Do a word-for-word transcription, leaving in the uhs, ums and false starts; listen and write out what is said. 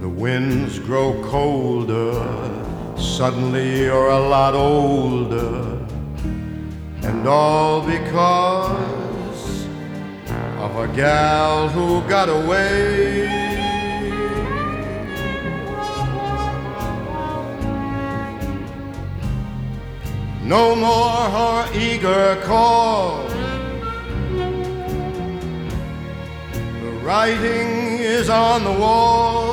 The winds grow colder, suddenly you're a lot older, and all because of a gal who got away. No more her eager call, the writing is on the wall.